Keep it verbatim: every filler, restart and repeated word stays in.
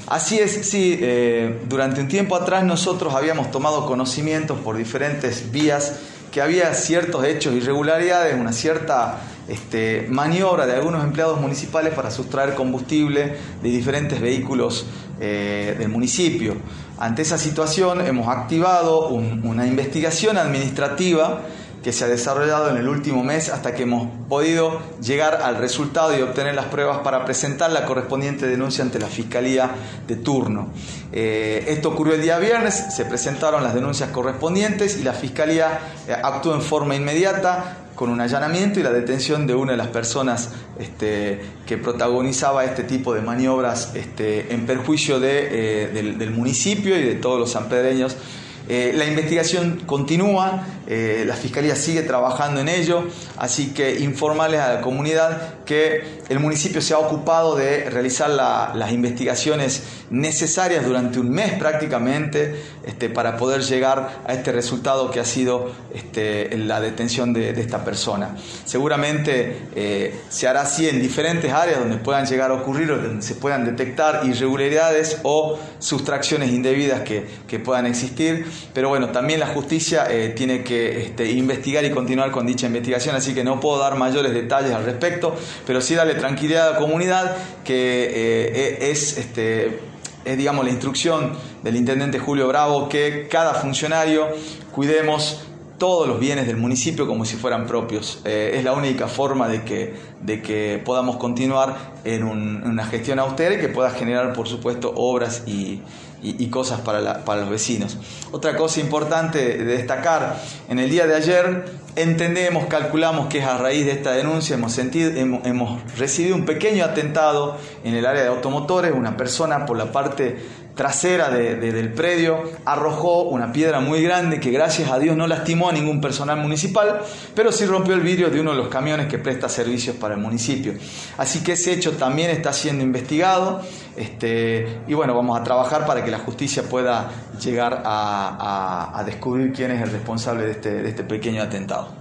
Así es, sí, eh, durante un tiempo atrás nosotros habíamos tomado conocimientos por diferentes vías que había ciertos hechos de irregularidades, una cierta este, maniobra de algunos empleados municipales para sustraer combustible de diferentes vehículos eh, del municipio. Ante esa situación hemos activado un, una investigación administrativa que se ha desarrollado en el último mes hasta que hemos podido llegar al resultado y obtener las pruebas para presentar la correspondiente denuncia ante la Fiscalía de turno. Eh, esto ocurrió el día viernes, se presentaron las denuncias correspondientes y la Fiscalía eh, actuó en forma inmediata con un allanamiento y la detención de una de las personas este, que protagonizaba este tipo de maniobras este, en perjuicio de, eh, del, del municipio y de todos los sanpedreños. Eh, la investigación continúa, eh, la Fiscalía sigue trabajando en ello, así que informarles a la comunidad que el municipio se ha ocupado de realizar la, las investigaciones necesarias durante un mes prácticamente este, para poder llegar a este resultado que ha sido este, la detención de, de esta persona. Seguramente eh, se hará así en diferentes áreas donde puedan llegar a ocurrir o donde se puedan detectar irregularidades o sustracciones indebidas que, que puedan existir. Pero bueno, también la justicia eh, tiene que este, investigar y continuar con dicha investigación, así que no puedo dar mayores detalles al respecto, pero sí darle tranquilidad a la comunidad que eh, es, este, es digamos, la instrucción del intendente Julio Bravo que cada funcionario cuidemos todos los bienes del municipio como si fueran propios. Eh, es la única forma de que, de que podamos continuar en, un, en una gestión austera y que pueda generar, por supuesto, obras y, y, y cosas para, la, para los vecinos. Otra cosa importante de destacar, en el día de ayer entendemos, calculamos que es a raíz de esta denuncia, hemos, sentido, hemos, hemos recibido un pequeño atentado en el área de automotores. Una persona por la parte trasera de, de, del predio arrojó una piedra muy grande que gracias a Dios no lastimó a ningún personal municipal, pero sí rompió el vidrio de uno de los camiones que presta servicios para el municipio. Así que ese hecho también está siendo investigado este, y bueno, vamos a trabajar para que la justicia pueda llegar a, a, a descubrir quién es el responsable de este, de este pequeño atentado.